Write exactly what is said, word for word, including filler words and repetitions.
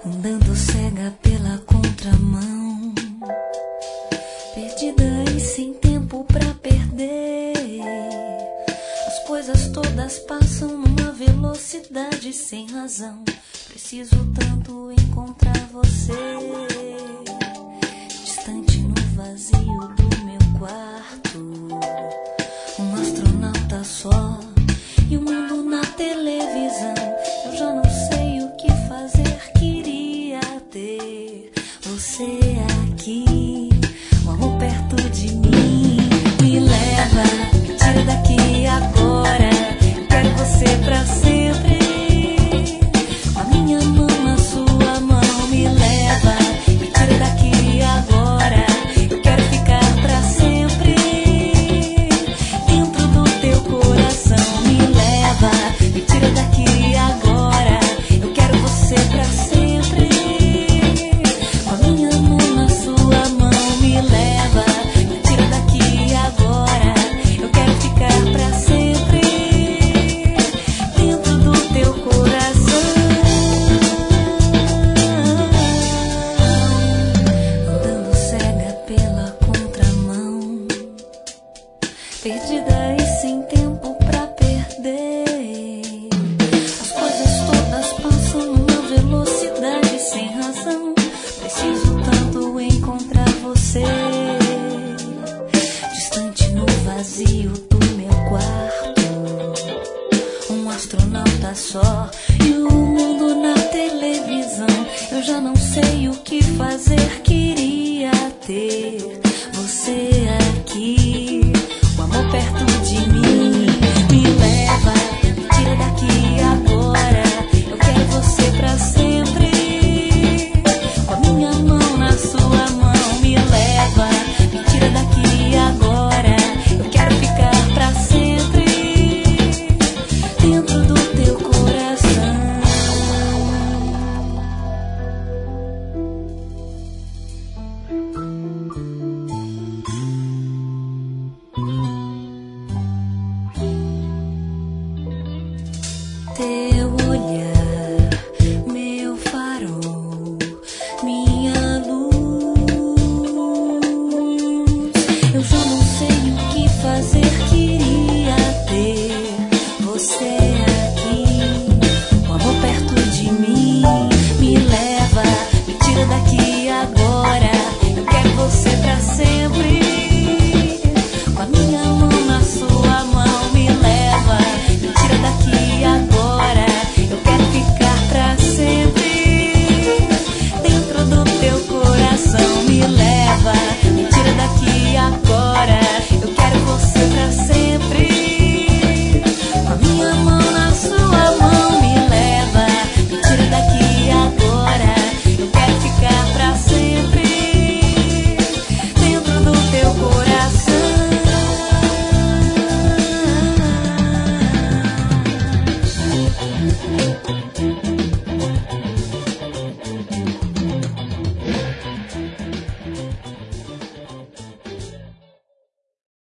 andando cega pela contramão, perdida e sem tempo pra perder. As coisas todas passam numa velocidade sem razão. Preciso tanto encontrar você, distante no vazio do meu quarto. Um astronauta só e o mundo na televisão. Eu já não sei o que fazer, queria ter você aqui, o amor perto de mim. Me leva, me tira daqui agora, eu quero você pra sempre. Com a minha mão na sua mão, me leva, me tira daqui agora, eu quero ficar pra sempre dentro do teu coração. Me leva, me tira daqui agora, eu quero você pra sempre. Com a minha mão na sua mão, me leva, me tira daqui agora, eu quero ficar pra sempre dentro do teu coração. Andando cega pela contramão, perdida e sem tempo pra perder. As coisas todas passam numa velocidade sem razão. Preciso tanto encontrar você, distante no vazio do meu quarto. Um astronauta só e o mundo na televisão. Eu já não sei o que fazer, queria ter você aqui, o amor perto de mim. Me leva, me tira daqui agora, eu quero você pra sempre. Com a minha mão na sua mão, me leva, me tira daqui agora, eu quero ficar pra sempre dentro do teu coração. Teu olhar